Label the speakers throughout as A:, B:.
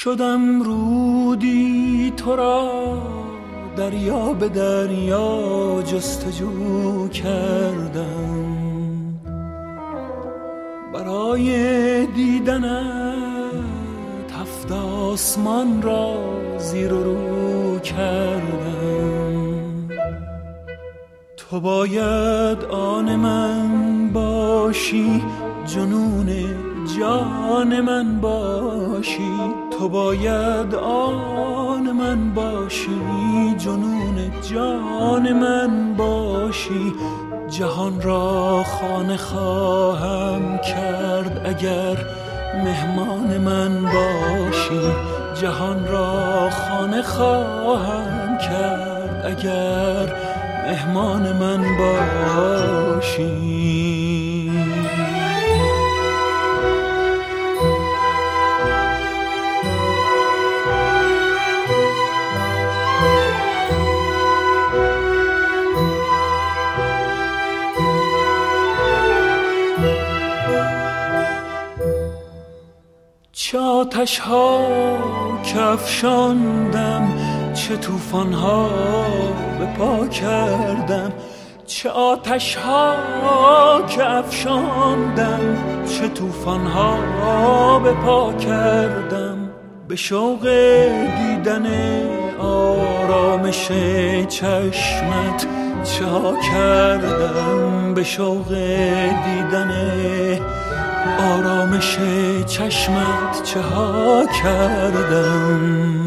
A: شدم رودی تو را دریا به دریا جستجو کردم، برای دیدنت هفت آسمان را زیر و رو کردم. تو باید آن من باشی، جنون جان من باشی. تو باید آن من باشی، جنون جان من باشی. جهان را خانه خواهم کرد اگر مهمان من باشی. جهان را خانه خواهم کرد اگر مهمان من باشی. چه آتش ها که افشاندم، چه طوفان ها به پا کردم. چه آتش ها که افشاندم، چه طوفان ها به پا کردم. به شوق دیدن آرامش چشمت چه ها کردم. به شوق دیدن آرامش چشمت چه ها کردم.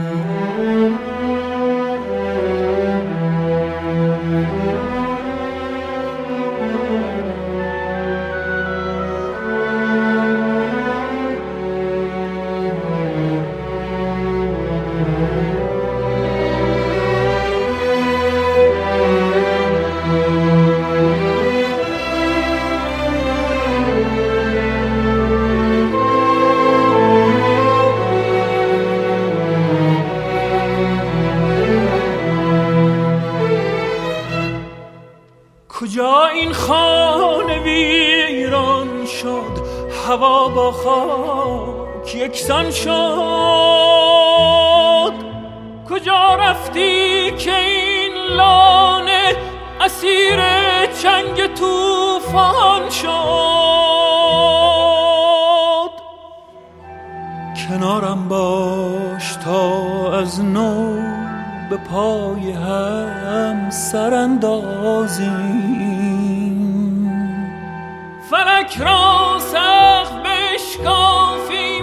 A: کجا این خانه ویران شد، هوا با خاک یکسان شد. کجا رفتی که این لانه اسیر چنگ طوفان شد؟ کنارم باش تا از نو به پای هم سراندازیم. فلک را سقف بشکافیم،